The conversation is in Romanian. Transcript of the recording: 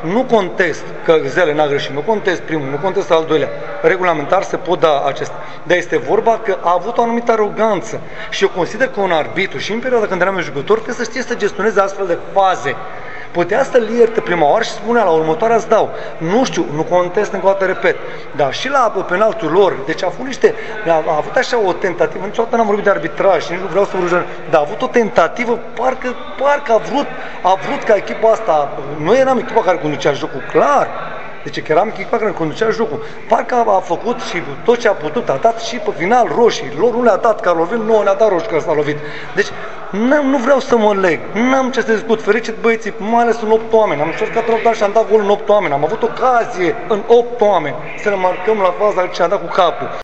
nu contest că Zele n-a greșit, nu contest primul, nu contest al doilea. Regulamentar se pot da acesta. Dar este vorba că a avut o anumită aroganță și eu consider că un arbitru și în perioada când eram jucător trebuie să știe să gestioneze astfel de faze. Putea să-l ierte prima oară și spunea la următoarea îți dau. Nu știu, nu contest încă o dată, repet. Dar și la penaltul lor, deci a avut așa o tentativă, niciodată n-am vorbit de arbitraj și nici nu vreau să urmă, dar a avut o tentativă, parcă a vrut ca echipa asta, noi eram echipa care conducea jocul, clar. Deci că eram echipa care conducea jocul. Parcă a făcut și tot ce a putut, a dat și pe final roșii. Lor nu le-a dat Carlovil, nu ne-a dat roșii că s-a lovit. Deci nu vreau să mă leg, n-am ce să discut, fericit băieții, mai ales în 8 oameni. Am încercat răbdare și am dat gol în 8 oameni. Am avut ocazie în 8 oameni să ne marcăm la faza ce a dat cu capul.